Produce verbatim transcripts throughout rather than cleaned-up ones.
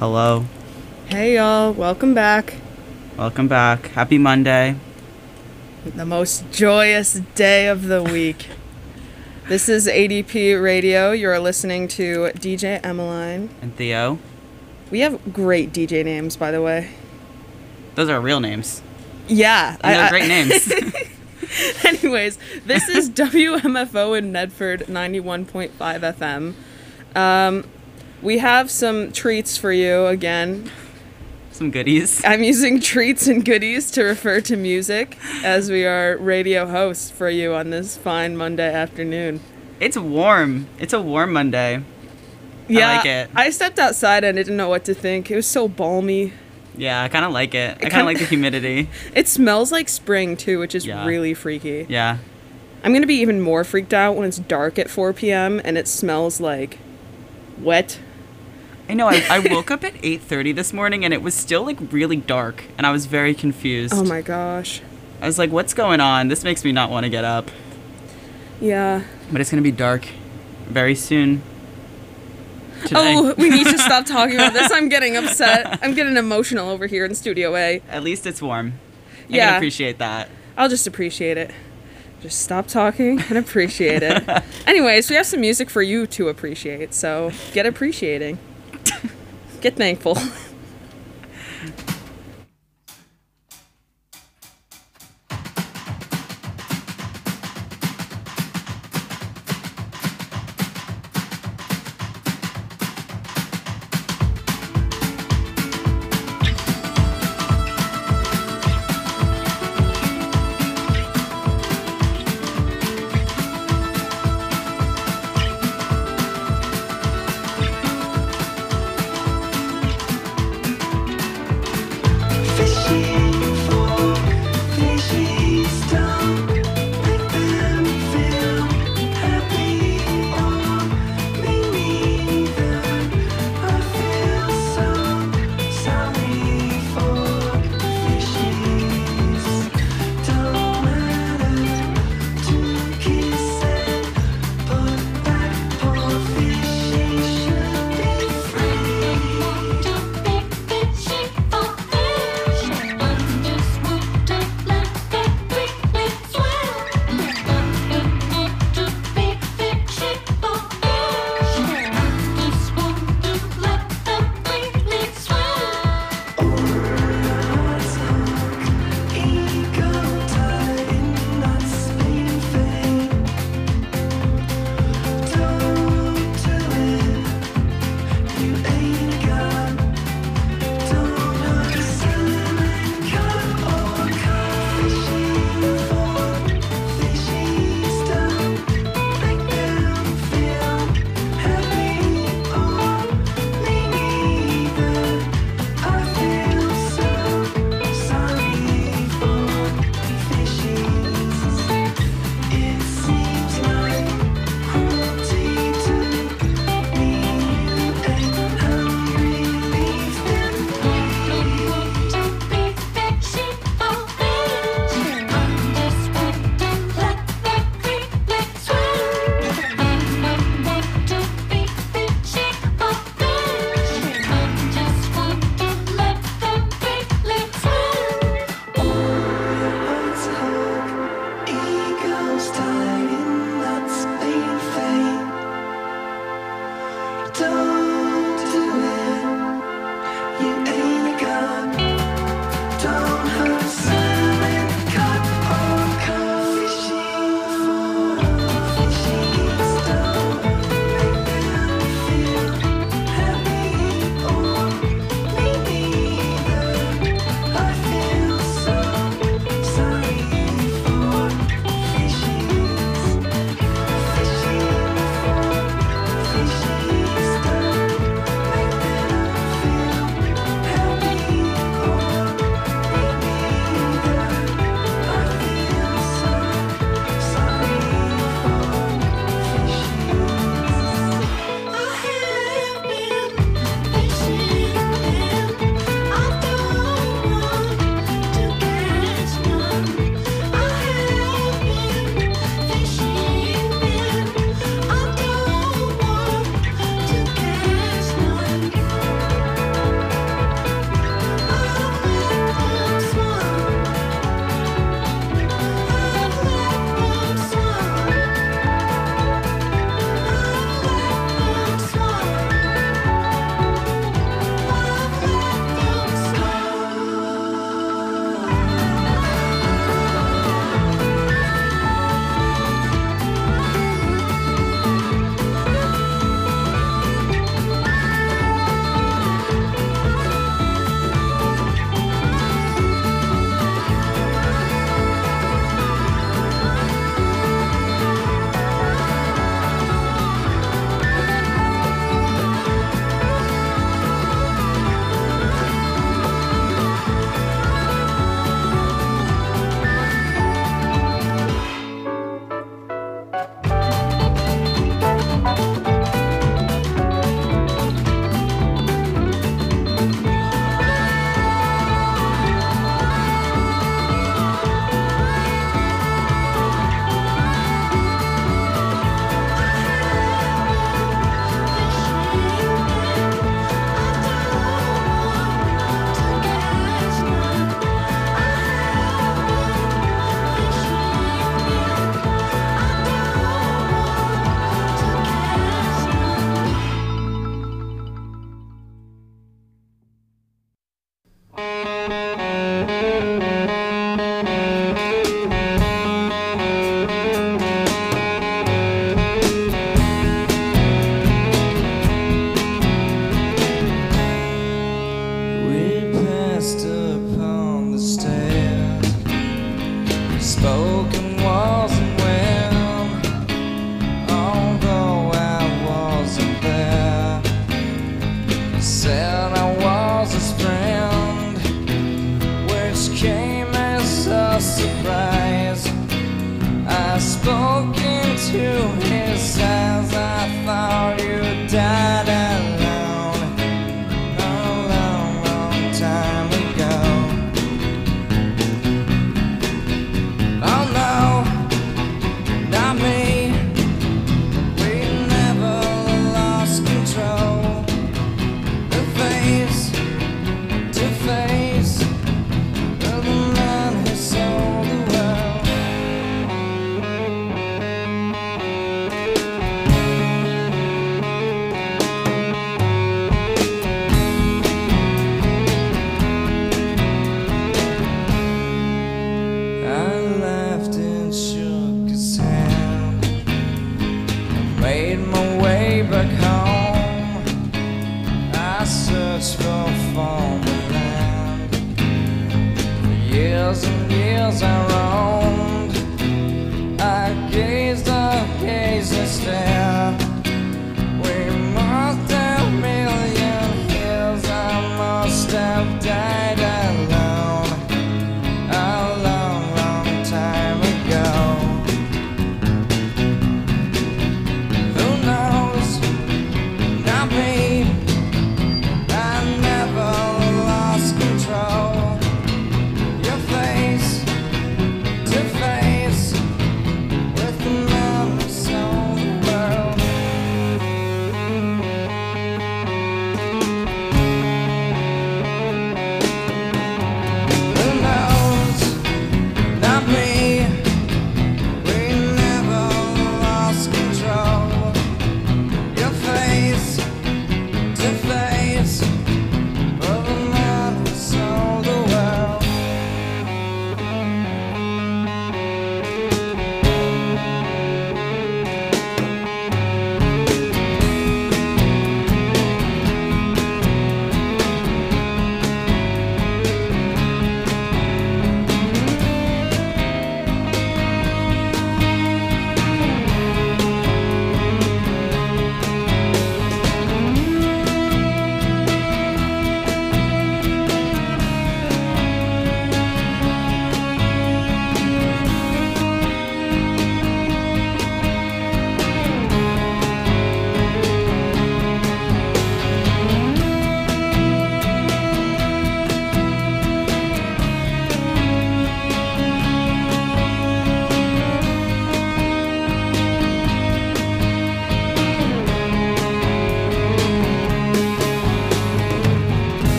Hello. Hey y'all, welcome back. Welcome back. Happy Monday. The most joyous day of the week. This is A D P Radio. You're listening to D J Emmeline. And Theo. We have great D J names, by the way. Those are real names. Yeah. And they're I, great names. Anyways, this is W M F O in Medford, ninety-one point five F M. Um, we have some treats for you again. Some goodies. I'm using treats and goodies to refer to music as we are radio hosts for you on this fine Monday afternoon. It's warm. It's a warm Monday. Yeah, I like it. I stepped outside and I didn't know what to think. It was so balmy. Yeah, I kind of like it. it I kind of like the humidity. It smells like spring, too, which is yeah. really freaky. Yeah. I'm going to be even more freaked out when it's dark at four p.m. and it smells like wet. I know. I, I woke up at eight thirty this morning and it was still, like, really dark. And I was very confused. Oh, my gosh. I was like, what's going on? This makes me not want to get up. Yeah. But it's going to be dark very soon. Today. Oh, we need to stop talking about this. I'm getting upset. I'm getting emotional over here in Studio A. At least it's warm. I yeah. can appreciate that. I'll just appreciate it. Just stop talking and appreciate it. Anyways, we have some music for you to appreciate, so get appreciating. Get thankful.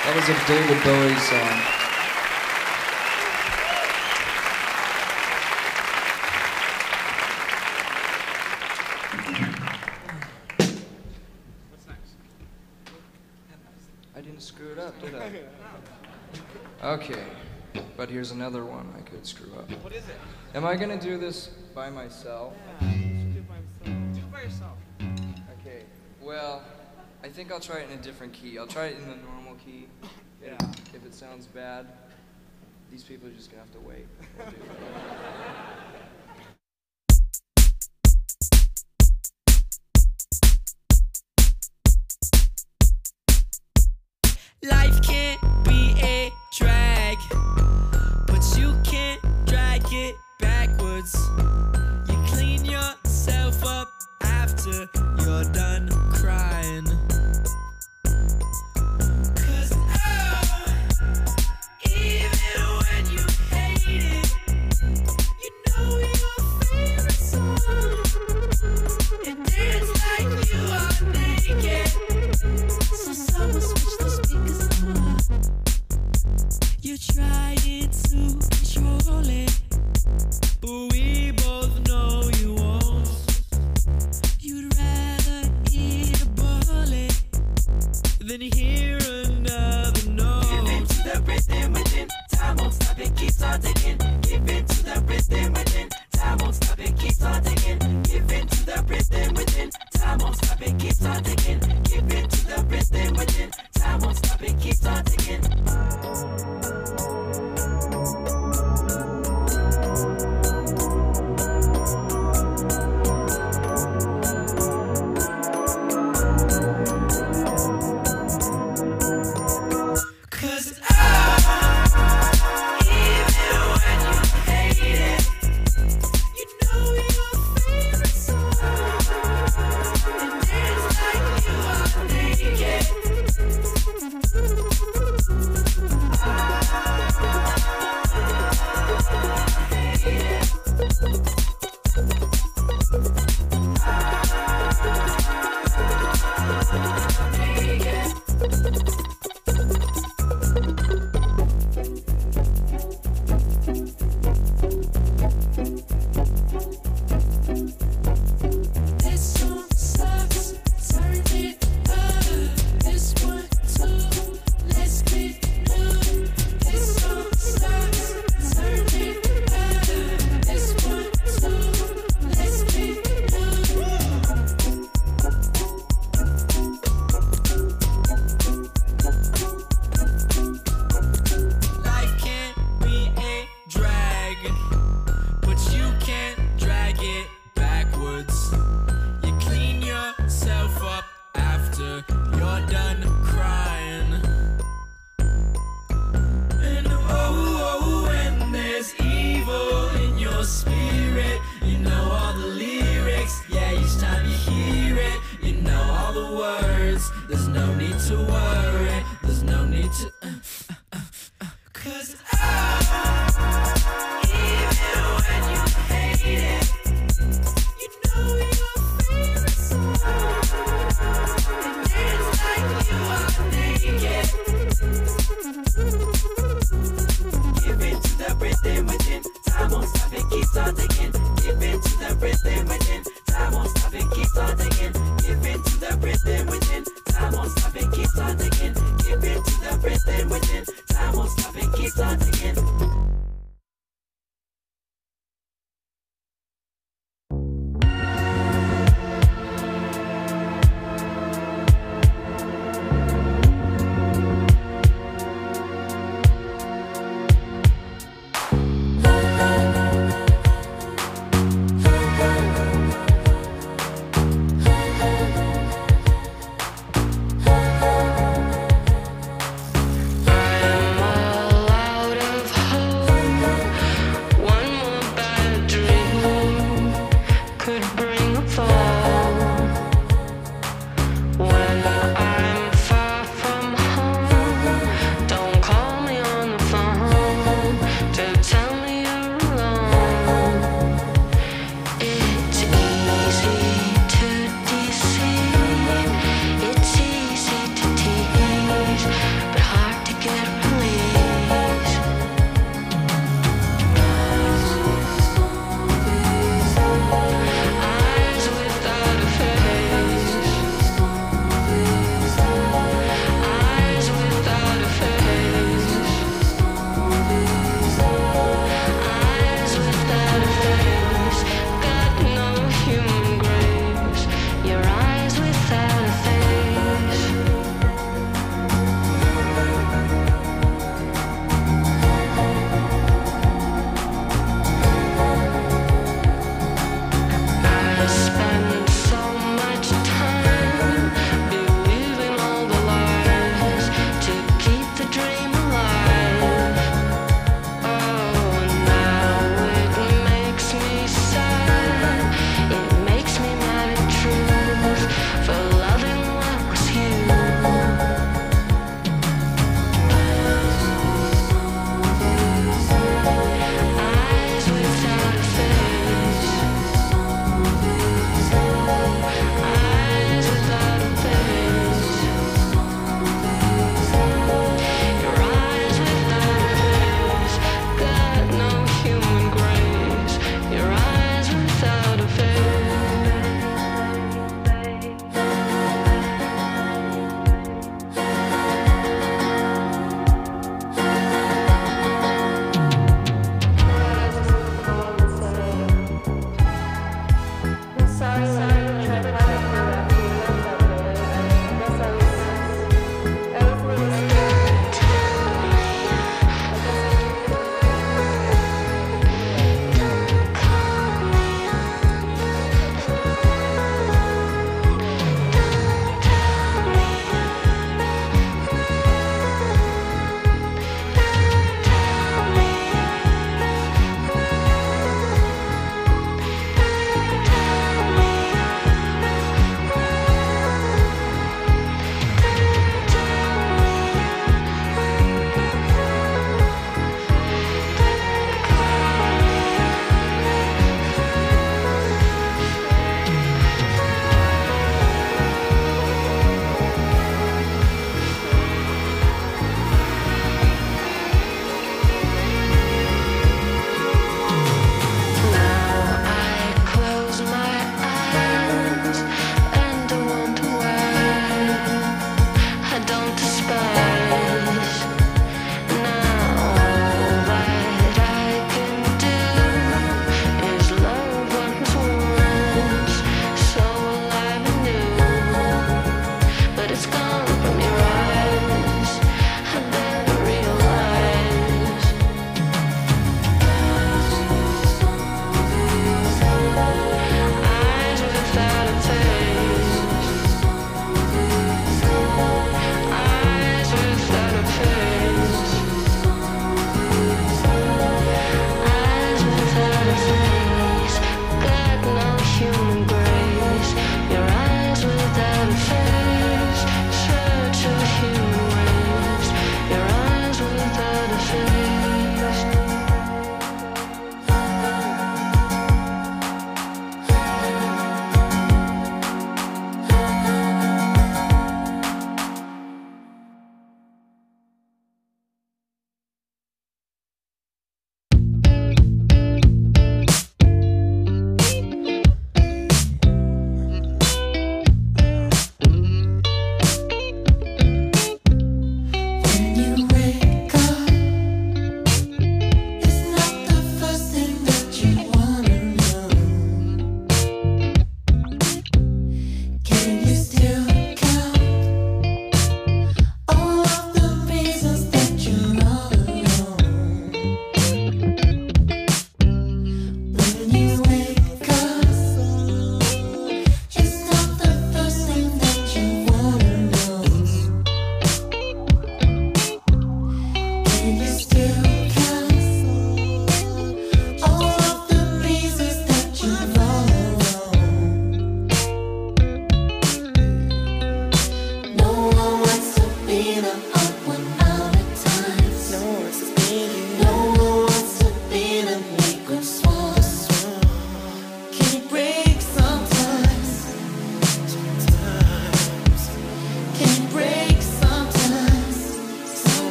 That was a David Bowie song. I didn't screw it up, did I? Okay, but here's another one I could screw up. What is it? Am I gonna do this by myself? Yeah, you should do it by yourself. Do it by yourself. Okay, well, I think I'll try it in a different key. I'll try it in the normal key. Yeah. If it sounds bad, these people are just gonna have to wait. We'll do it. Life can't be a drag, but you can't drag it backwards. You clean yourself up after you're done crying. Cause oh, even when you hate it, you know your favorite song, and dance like you are naked. So someone switch the speakers on. You tried to control it, but we both know you won't. You'd rather eat a bullet than hear another note. Give in to the rhythm within, time won't stop, it keeps on ticking. Give in to the rhythm within, time won't stop, it keeps on ticking. Give in to the rhythm within, time won't stop, it keeps on ticking. Give in to the rhythm within, time won't stop, it keeps on ticking. Cause I, even when you hate it, you know your favorite song, and dance like you are naked.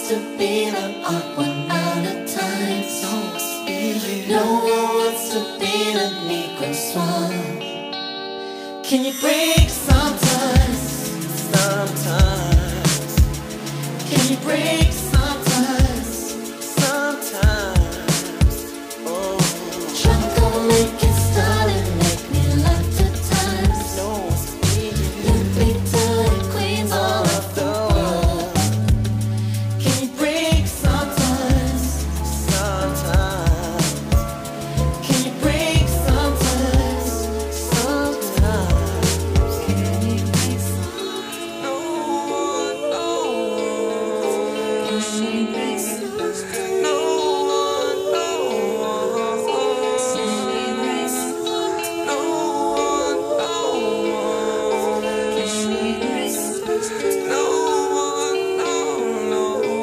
to be the odd one out of time. No one wants to be the Negro swan. Can you break sometimes? Sometimes. Can you break sometimes? Sometimes. Oh. Trying to make it start and make me laugh at times. You beat the queens all of the world. Can you break sometimes? Sometimes. Can you break sometimes? Sometimes. Can you break sometimes? No one, no one. Can you break sometimes? No one, no one. Can you break sometimes? No one, no one. Can you break sometimes? No one, no, no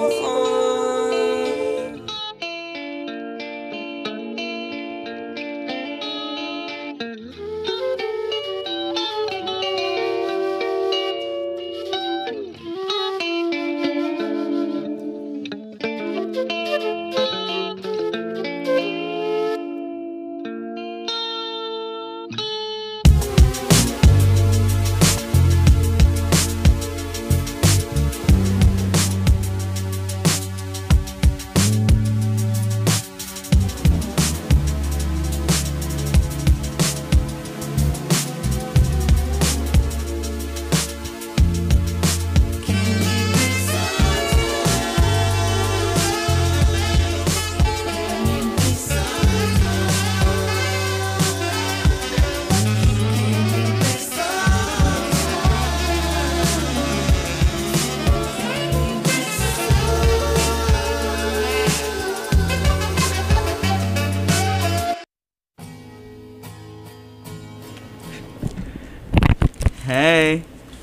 one. Hey.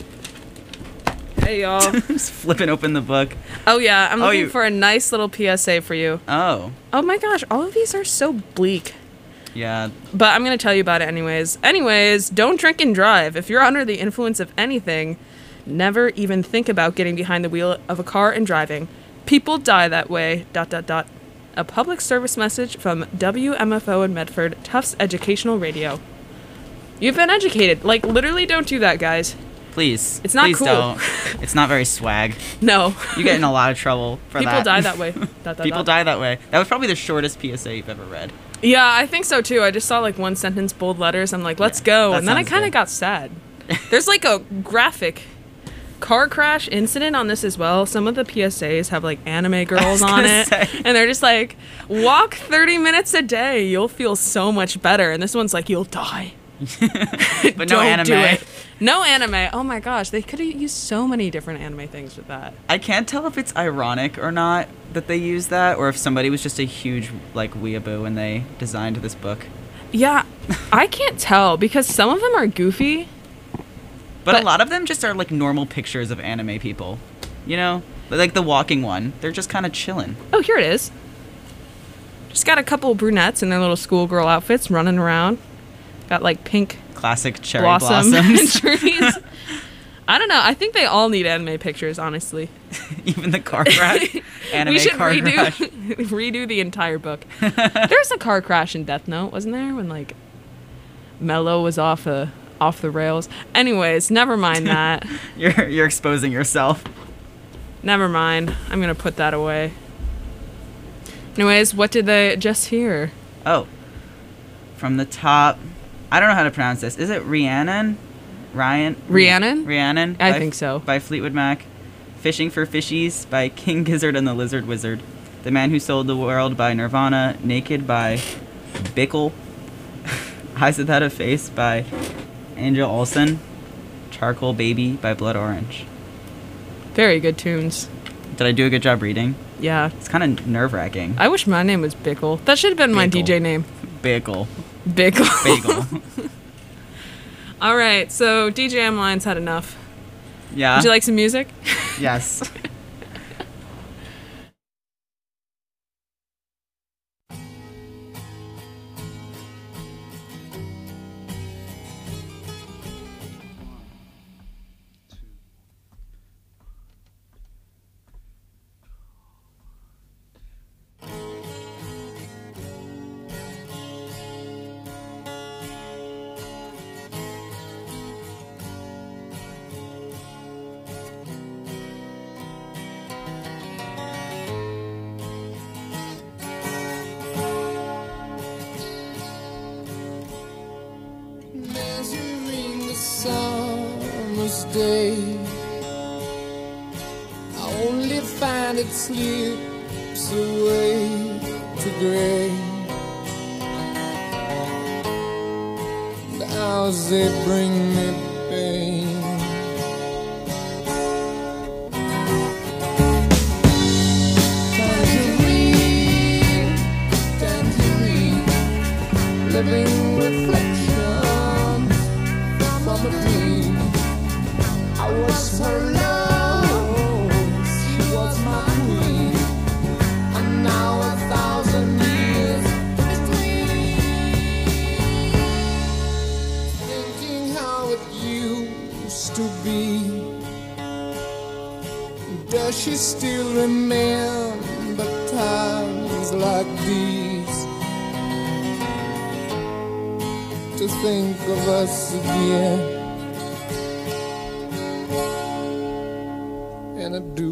Hey, y'all. Just flipping open the book. Oh, yeah. I'm Oh, looking you- for a nice little P S A for you. Oh. Oh, my gosh. All of these are so bleak. Yeah. But I'm going to tell you about it anyways. Anyways, don't drink and drive. If you're under the influence of anything, never even think about getting behind the wheel of a car and driving. People die that way. Dot, dot, dot. A public service message from W M F O in Medford, Tufts Educational Radio. You've been educated. Like, literally don't do that, guys. Please. It's not Please cool. don't. It's not very swag. No. You get in a lot of trouble for People that. die that way. Dot, dot, People dot. die that way. That was probably the shortest P S A you've ever read. Yeah, I think so too. I just saw like one sentence, bold letters. I'm like, let's Yeah, go. that And then I sounds kind of good. got sad. There's like a graphic car crash incident on this as well. Some of the P S As have like anime girls on gonna it. say. And they're just like, walk thirty minutes a day. You'll feel so much better. And this one's like, you'll die. But no Don't anime. do it. No anime. Oh my gosh. They could have used so many different anime things with that. I can't tell if it's ironic or not that they use that, or if somebody was just a huge like weeaboo when they designed this book. Yeah, I can't tell because some of them are goofy. But, But- a lot of them just are like normal pictures of anime people. You know? Like the walking one. They're just kind of chilling. Oh, here it is. Just got a couple brunettes in their little schoolgirl outfits running around. Got like pink Classic cherry blossom blossoms. trees. I don't know. I think they all need anime pictures, honestly. Even the car crash. Anime we should car redo crash. redo the entire book. There's a car crash in Death Note, wasn't there? When like Mello was off the off the rails. Anyways, never mind that. You're you're exposing yourself. Never mind. I'm gonna put that away. Anyways, what did they just hear? Oh. From the top. I don't know how to pronounce this. Is it Rhiannon? Ryan? Rhiannon? Rhiannon? I by- think so. By Fleetwood Mac. Fishing for Fishies by King Gizzard and the Lizard Wizard. The Man Who Sold the World by Nirvana. Naked by Bickle. Eyes Without a Face by Angel Olsen. Charcoal Baby by Blood Orange. Very good tunes. Did I do a good job reading? Yeah. It's kind of nerve-wracking. I wish my name was Bickle. That should have been my Bickle. D J name. Bickle. Bickle. Bagel. All right, so D J M Line's had enough. Yeah. Would you like some music? Yes. and it slips away to gray. The hours they bring me pain. Tangerine, tangerine, living reflections from a dream. I was her love, she was my queen, and now a thousand years between. Thinking how it used to be. Does she still remember times like these? To think of us again, and I do.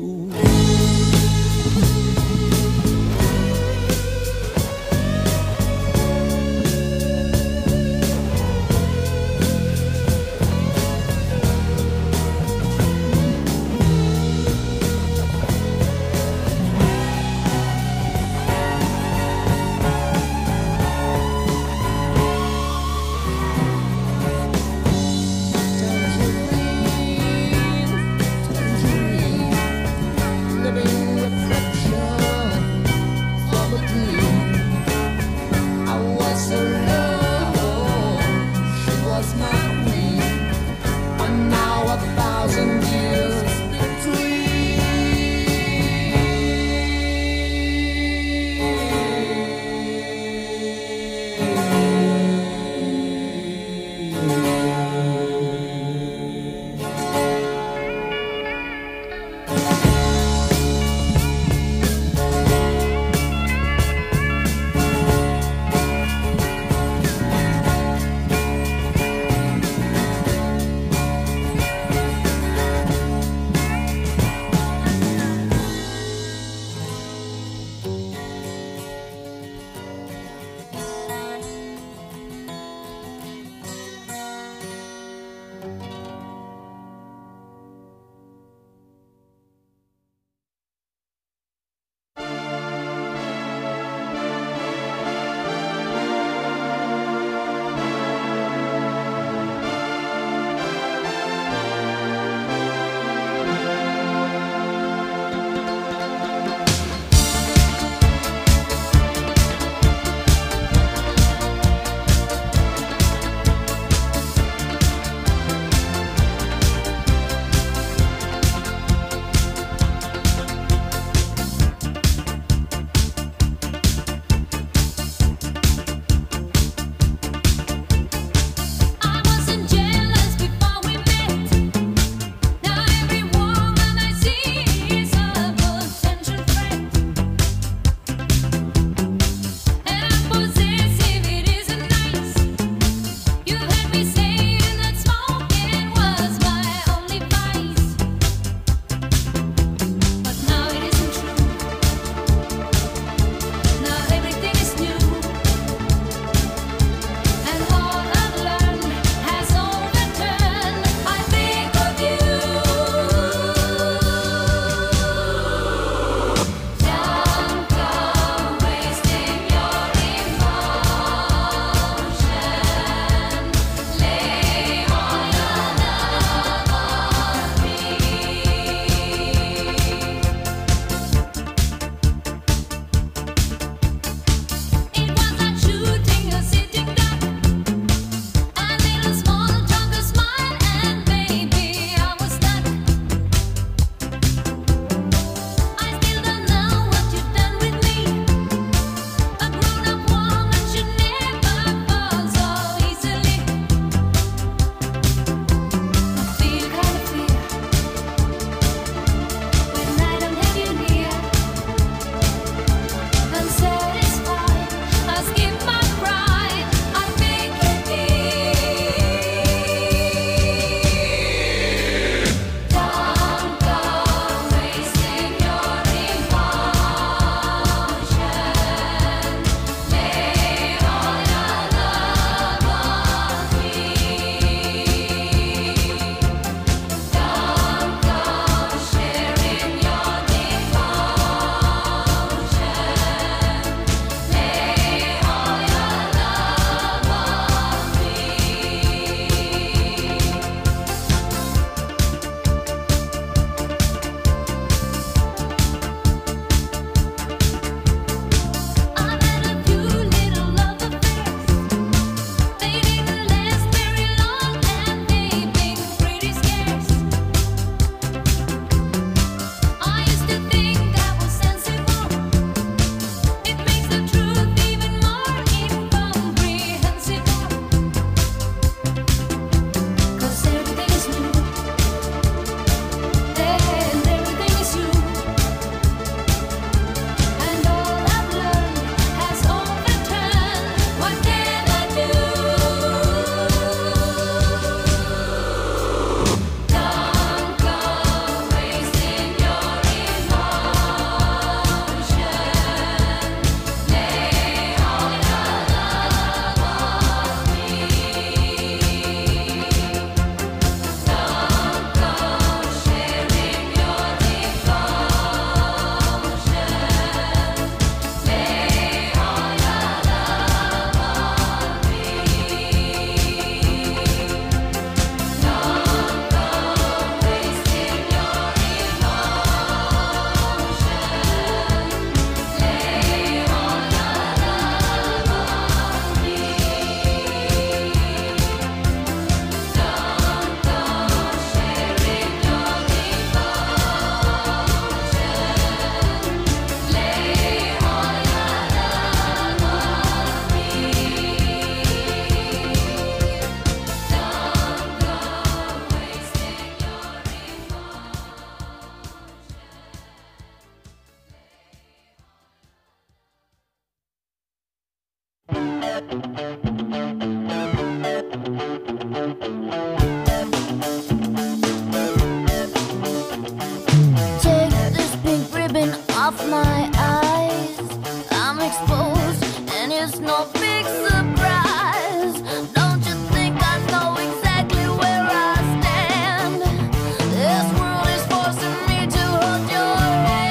Take this pink ribbon off my eyes. I'm exposed, and it's no big surprise. Don't you think I know exactly where I stand? This world is forcing me to hold your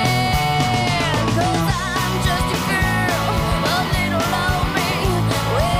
hand. 'Cause I'm just a girl, a little lonely,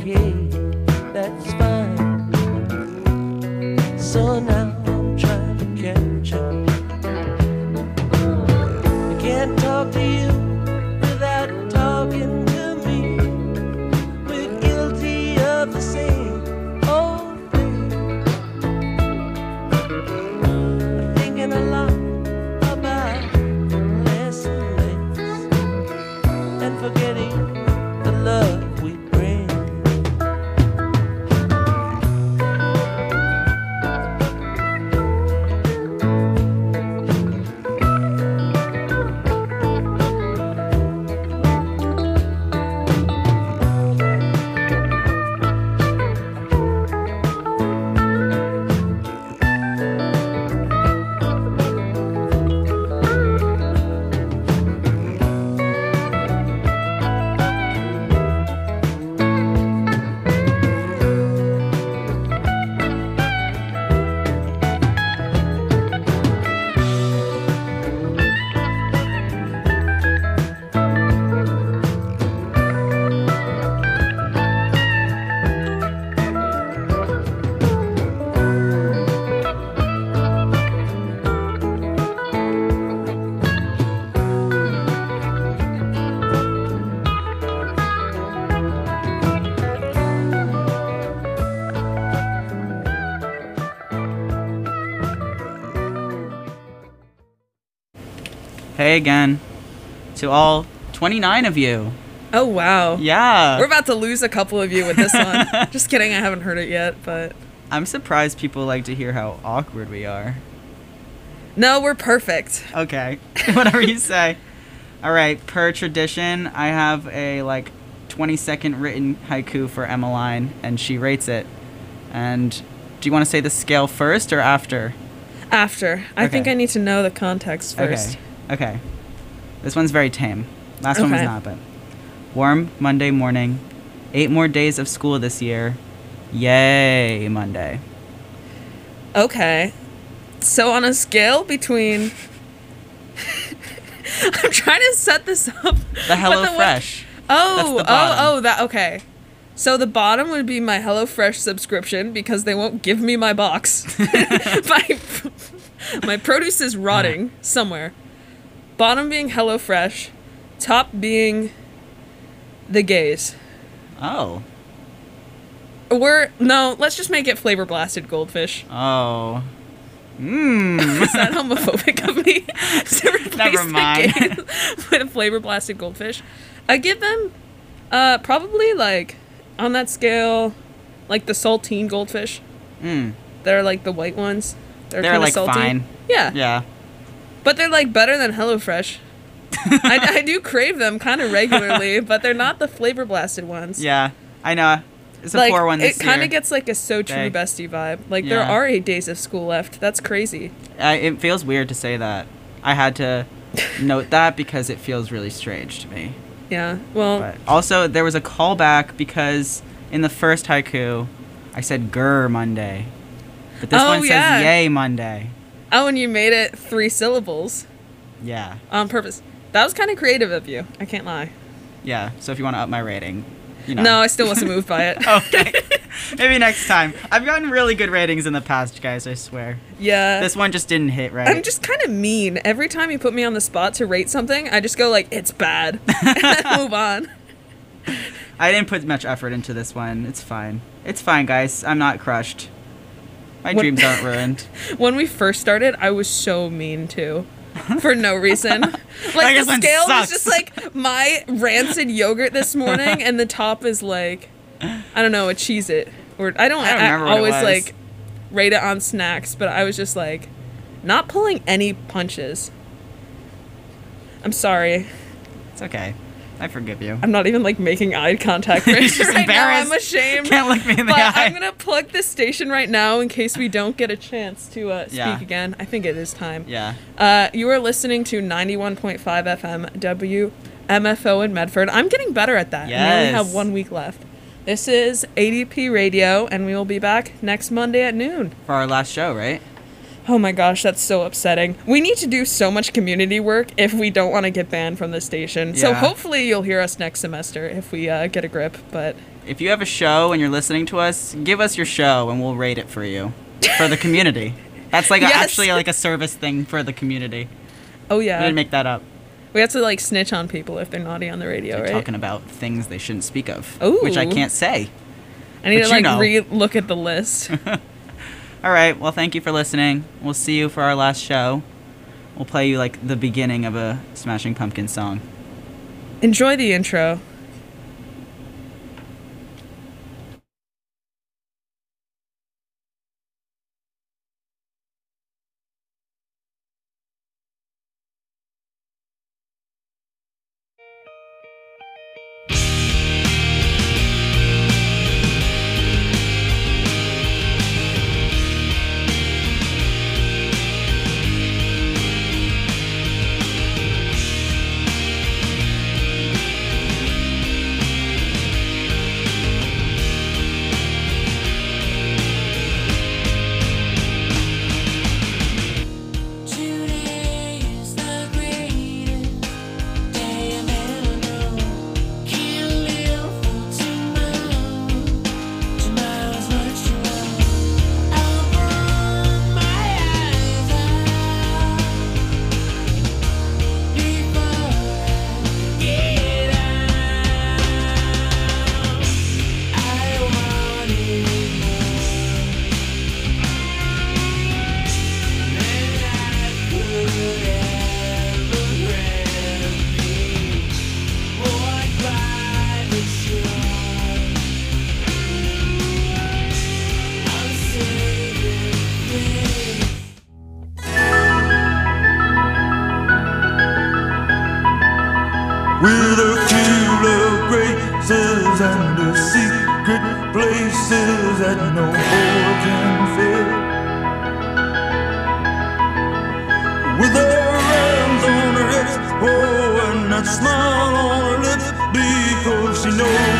okay, that's fine. So now I'm trying to catch up. I can't talk to you without talking to me. We're guilty of the same old thing. I'm thinking a lot about less and less, and forgetting the love we bring. Hey again to all twenty-nine of you. Oh, wow. Yeah. We're about to lose a couple of you with this one. Just kidding, I haven't heard it yet, but... I'm surprised people like to hear how awkward we are. No, we're perfect. Okay. Whatever you say. All right, per tradition, I have a like twenty second written haiku for Emmeline, and she rates it. And do you want to say the scale first or after? After. I think Okay. I need to know the context first. Okay. Okay. This one's very tame. Last one was Okay. not, but warm Monday morning. Eight more days of school this year. Yay, Monday. Okay. So on a scale between... I'm trying to set this up. The Hello but the one- Fresh. Oh, That's the oh, bottom. oh, that, okay. So the bottom would be my HelloFresh subscription because they won't give me my box. my, my produce is rotting somewhere. Bottom being HelloFresh, top being the gays. Oh. We're, no, let's just make it Flavor Blasted Goldfish. Oh. Mmm. Is that homophobic of me? to replace Never the mind. gays with a Flavor Blasted Goldfish. I give them uh, probably like on that scale, like the saltine goldfish. Mm. They're like the white ones. They're, They're kinda like salty. fine. Yeah. Yeah. But they're like better than HelloFresh. I, I do crave them kind of regularly, but they're not the Flavor Blasted ones. Yeah. I know. It's a like, poor one this it kind year. of gets like a so true Dang. bestie vibe. Like there Yeah. are eight days of school left. That's crazy. I, it feels weird to say that. I had to note that because it feels really strange to me. Yeah. Well, But also, there was a callback because in the first haiku, I said "grr Monday," but this Oh, one says yeah. "yay Monday." oh, and you made it three syllables Yeah, on purpose. That was kind of creative of you. I can't lie. yeah. So if you want to up my rating, you know. No, I still wasn't moved by it. Okay. Maybe next time. I've gotten really good ratings in the past, guys. I swear. Yeah. This one just didn't hit right. I'm just kind of mean. Every time you put me on the spot to rate something, I just go like, it's bad. And then move on. I didn't put much effort into this one. It's fine. It's fine, guys. I'm not crushed. My What- dreams aren't ruined. When we first started, I was so mean too. For no reason. Like Like, the this one scale was sucks. just like my rancid yogurt this morning, and the top is like, I don't know, a Cheez-It. Or I don't, I don't I, remember what it always was. like rate it on snacks, but I was just like, not pulling any punches. I'm sorry. It's okay. I forgive you. I'm not even like making eye contact right, Just right now. I'm embarrassed. ashamed. Can't look me in the But eye. I'm gonna plug this station right now in case we don't get a chance to uh, speak Yeah. again. I think it is time. Yeah. Uh, you are listening to ninety-one point five F M W M F O in Medford. I'm getting better at that. And we only Yes. have one week left. This is A D P Radio, and we will be back next Monday at noon. For our last show, right? Oh my gosh, that's so upsetting. We need to do so much community work if we don't want to get banned from the station. So Yeah. hopefully you'll hear us next semester if we uh, get a grip. But if you have a show and you're listening to us, give us your show and we'll rate it for you for the community. That's like Yes. a, actually like a service thing for the community. Oh I yeah. didn't make that up. We have to like snitch on people if they're naughty on the radio, They're right? talking about things they shouldn't speak of, Ooh. which I can't say. I need but to you like know. re-look at the list. All right. Well, thank you for listening. We'll see you for our last show. We'll play you like the beginning of a Smashing Pumpkins song. Enjoy the intro. Today is the greatest day I've ever known. Can't live for tomorrow. Tomorrow's much too long. I'll burn my eyes out before I get out. I want it more than I could ever grab me. What private shore I'm saving faith. With a few of graces and the secret places that no war can fill. With her hands on her hips, oh, and that smile on her lips, because she knows